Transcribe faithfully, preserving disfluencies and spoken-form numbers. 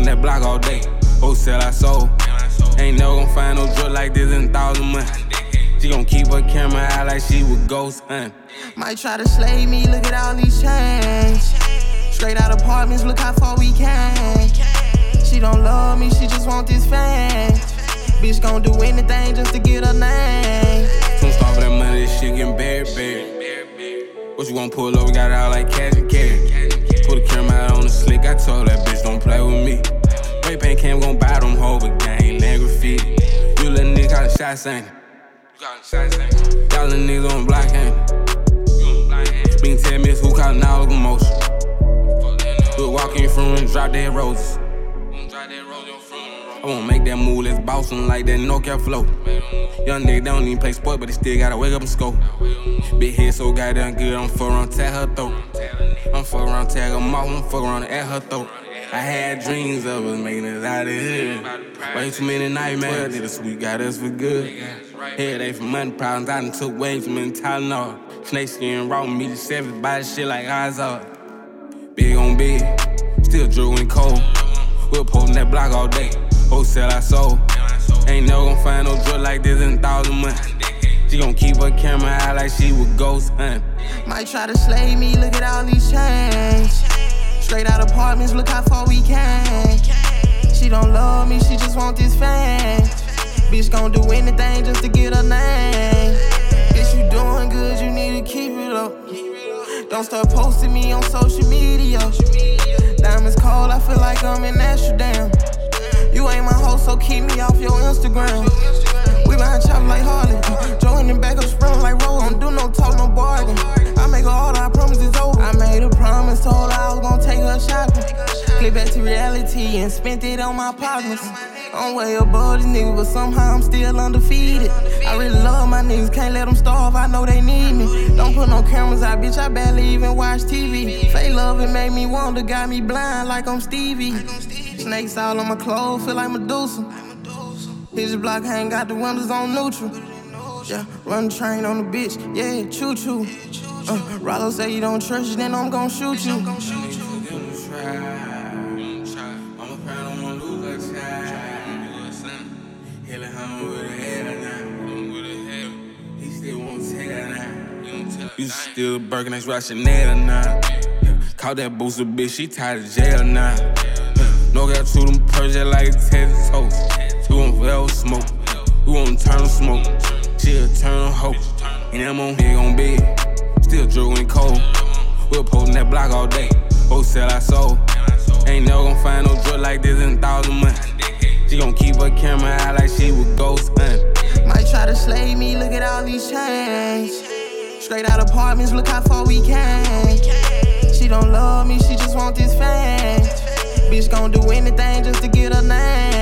posting that block all day. Wholesale I sold. Ain't never gon' find no drug like this in a thousand months. She gon' keep her camera out like she was ghost hunting. Might try to slay me, look at all these chains. Straight out apartments, look how far we came. She don't love me, she just want this fame. Bitch gon' do anything just to get her name. Don't start for that money, this shit getting buried, buried. What you gon' pull over, got it out like cash and carry. Put the camera out on the slick, I told that bitch don't play with me. Ray Paint Cam gon' buy them hoes, but gang, land graffiti. You little nigga call it shots, ain't it? Y'all little niggas on the block, ain't it? Been ten minutes, who callin' all locomotion? We'll walk in front and drop dead roses. I won't make that move, let's boss them like that NorCal flow. Young nigga don't even play sport, but he still gotta wake up and score. Big head so goddamn good, I'm fuck around, tag her throat. I'm fuck around, tag her mouth, I'm fuck around at her throat. I had dreams of us making us out of here. Way too many nightmares, did a sweet, got us for good. Headache from money problems, I done took way too many Tylenol. Snake skin raw meat, the seventh body shit like eyes are. Big on big, still drill when cold. We'll posting that block all day. Wholesale I sold. Ain't never gon' find no drug like this in a thousand months. She gon' keep her camera out like she was ghost hunting. Might try to slay me, look at all these chains. Straight out apartments, look how far we came. She don't love me, she just want this fame. Bitch gon' do anything just to get her name. Bitch, you doing good, you need to keep it up. Don't start posting me on social media. Diamonds cold, I feel like I'm in Amsterdam. You ain't my hoe, so keep me off your Instagram. We behind chop like Harley. Joe in the back up sprung like Rose. Don't do no talk, no bargain. I make her order, I promise it's over. I made a promise, told her I was gon' take her shopping. Click back to reality and spent it on my partners. I'm way above these niggas, but somehow I'm still undefeated. I really love my niggas, can't let them starve, I know they need me. Don't put no cameras out, bitch, I barely even watch T V. Fake love, it made me wonder, got me blind like I'm Stevie. Snakes all on my clothes, feel like Medusa. Hit the block, ain't got the windows on neutral. Yeah, run the train on the bitch, yeah, choo-choo. Uh, Rollo say you don't trust you, then I'm gon' shoot you. You still Birkin, that's right, Chanel now. Caught that booster bitch, she tied to jail now. No got to them purges like a Texas toast. We won't forever smoke, we won't turn them smoke. She a turn hope, and I'm on big on big. Still drill when cold, we'll posting that block all day. Wholesale I sold. Ain't never gon' find no drug like this in a thousand months. She gon' keep her camera out like she was ghost hunting. Might try to slay me, look at all these chains. Straight out apartments, look how far we came. She don't love me, she just want this fame. Bitch gon' do anything just to get her name.